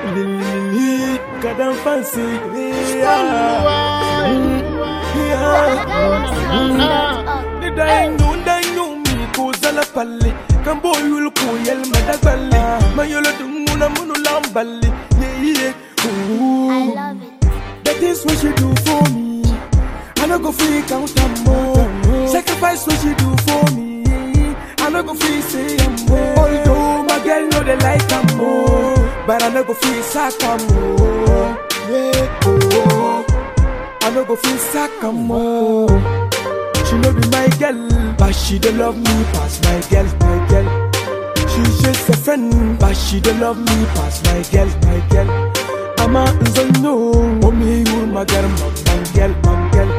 God, I'm fancy. Dai me cosa la palle. Cambo yul ko yel madaballe. Mayolo dumuna munu lamballe. Yeah. I love it. That is what you do for me. I no go free count and more. Sacrifice what you do for me. I no go free say I'm more. Although my girl know they like I'm more, but I no go free sack I'm more. Yeah, oh. I no go free sack I'm more. She no be my girl, but she don't love me past my girl, my girl. She's just a friend, but she don't love me past my girl, my girl. I'm a nzono, omi yur magar mamangel, mangel.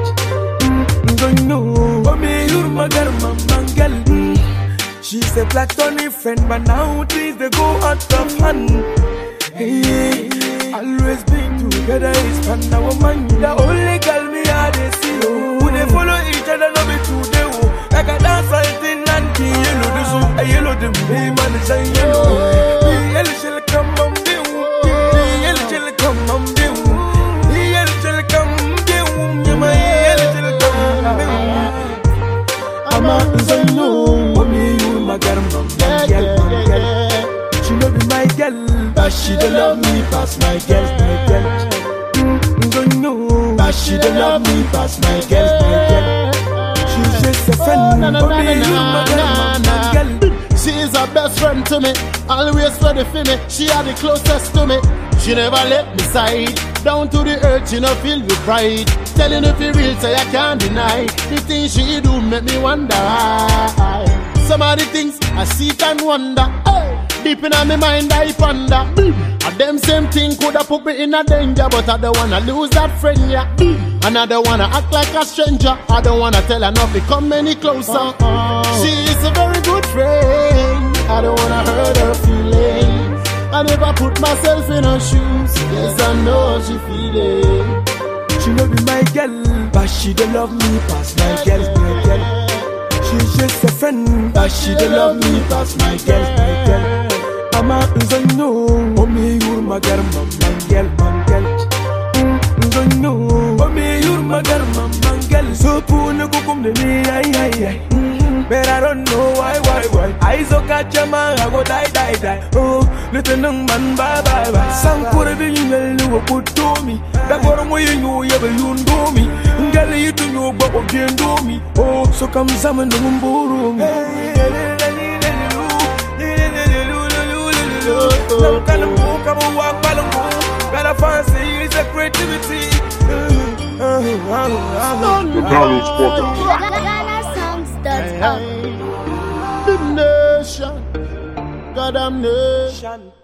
Nzono, omi yur magar mamangel. She's a platonic friend, but now things they go out of hand. Hey, always been together is fun. Now woman, the only girl me I dey see. Who they follow each other, no be today. Like a dance, I think nanti yellow the zoo, a yellow the blue man is a yellow. The yellow shall come on the yellow shall come on the yellow shall come the my yellow shall come. I'm a nzono, omi yur magar mamangel. She no be my girl, but she don't love me past my girl, my girl. Nzono, but she don't love me past my girl, my girl. She's just a friend, omi yur magar mamangel. She is her best friend to me, always ready for me. She are the closest to me. She never let me side. Down to the earth, she no feel with pride. Telling if you real, say I can't deny. The things she do make me wonder why. Some of the things I see and wonder. Hey, deep in my mind I ponder. And them same thing coulda put me in a danger, but I don't wanna lose that friend, yeah. And I don't wanna act like a stranger. I don't wanna tell her not to come any closer. She is a very good friend. I don't wanna hurt her feelings. I never put myself in her shoes. Yes, I know she feel it. She no be my girl, but she don't love me past my girl, my girl. She's just a friend, but she don't love me past my girl, my girl. I'm a nzono, omi yur magar mamangel, mangel. Nzono, omi yur magar mamangel. So pune kukum de me, ay. But I don't know why. I so catch a man, I go die. Oh, little young man, bye. Some could have been you put to me. That got away you know, you do me. Girl, you to know, but what can do me. Oh, so come summon the Mumburu. Some kind of book, come and walk, better fancy is a creativity. The Carlos Porter. The nation, God damn nation.